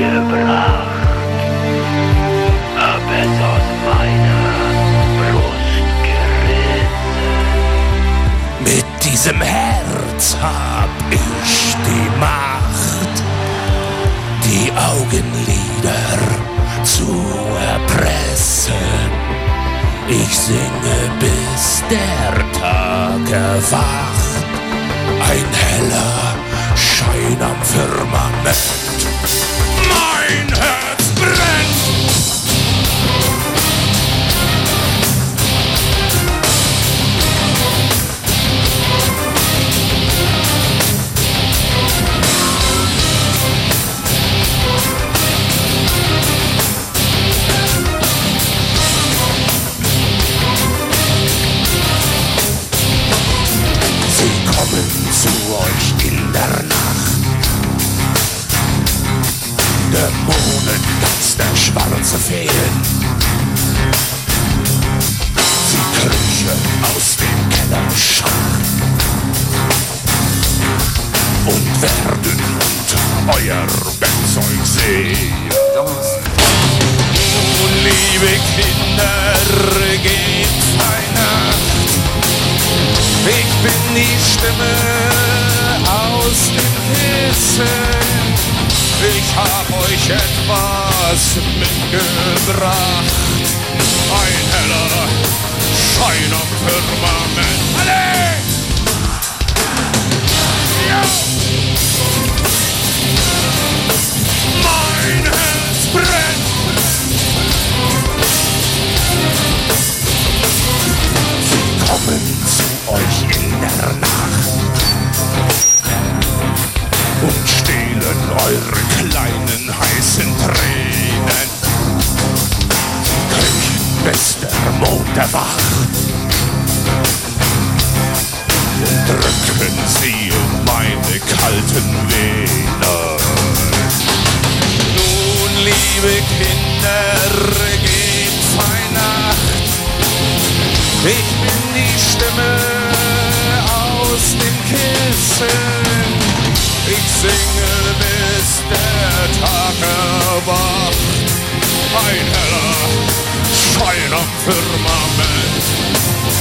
gebracht, hab es aus meiner Brust gerissen. Mit diesem Herz hab ich die Macht, die Augenlider zu erpressen. Ich singe, bis der Tag erwacht, ein heller Schein am Firmament. Mein Herz brennt! Zu euch in der Nacht, Dämonen, Geister, schwarze Feen. Sie kriechen aus dem Kellerschacht und werden unter euer Bettzeug sehen. Nun, liebe Kinder, gebt Weihnacht. Ich bin die Stimme aus dem Kissen. Ich hab euch etwas mitgebracht. Ein heller Schein am Firmament. Alle! Ja! Mein Herz brennt! Sie kommen zu euch in der Nacht und stehlen eure kleinen heißen Tränen. Kriechen, bis der Mond erwacht, drücken sie in meine kalten Venen. Nun, liebe Kinder, gebt Weihnacht. Ich bin die Stimme aus dem Kissen. Ich singe, bis der Tag erwacht. Ein heller Schein am Firmament.